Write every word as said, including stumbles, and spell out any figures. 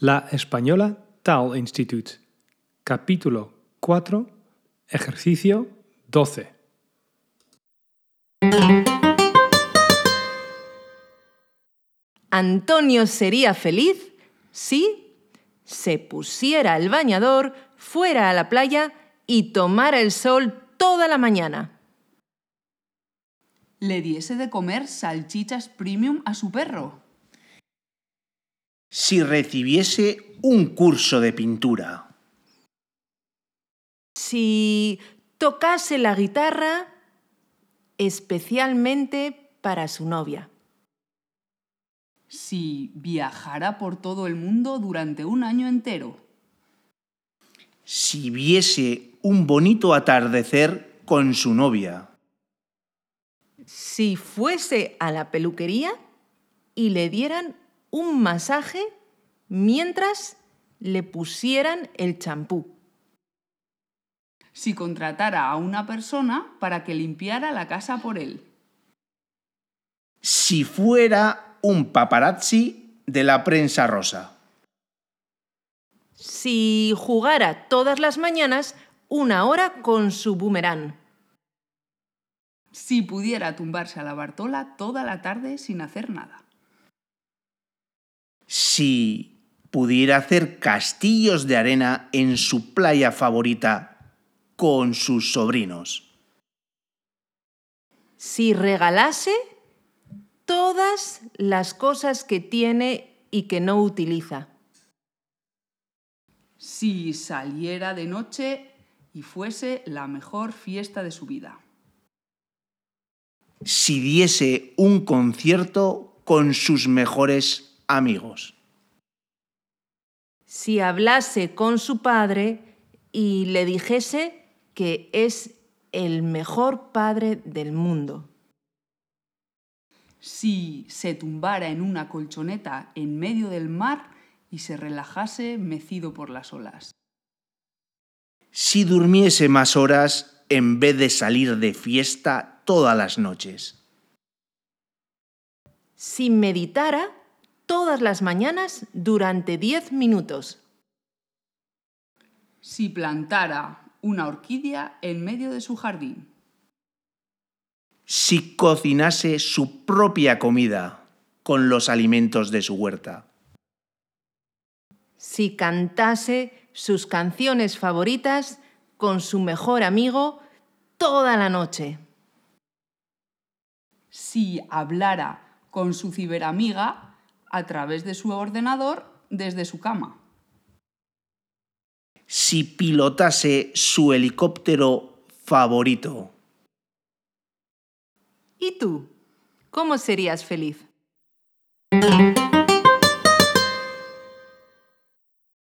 La Española Taalinstituut. Capítulo cuatro. Ejercicio doce. Antonio sería feliz si se pusiera el bañador, fuera a la playa y tomara el sol toda la mañana. Le diese de comer salchichas premium a su perro. Si recibiese un curso de pintura. Si tocase la guitarra especialmente para su novia. Si viajara por todo el mundo durante un año entero. Si viese un bonito atardecer con su novia. Si fuese a la peluquería y le dieran un masaje mientras le pusieran el champú. Si contratara a una persona para que limpiara la casa por él. Si fuera un paparazzi de la prensa rosa. Si jugara todas las mañanas una hora con su boomerang. Si pudiera tumbarse a la Bartola toda la tarde sin hacer nada. Si pudiera hacer castillos de arena en su playa favorita con sus sobrinos. Si regalase todas las cosas que tiene y que no utiliza. Si saliera de noche y fuese la mejor fiesta de su vida. Si diese un concierto con sus mejores amigos. Si hablase con su padre y le dijese que es el mejor padre del mundo. Si se tumbara en una colchoneta en medio del mar y se relajase mecido por las olas. Si durmiese más horas en vez de salir de fiesta todas las noches. Si meditara todas las mañanas durante diez minutos. Si plantara una orquídea en medio de su jardín. Si cocinase su propia comida con los alimentos de su huerta. Si cantase sus canciones favoritas con su mejor amigo toda la noche. Si hablara con su ciberamiga a través de su ordenador desde su cama. Si pilotase su helicóptero favorito. ¿Y tú? ¿Cómo serías feliz?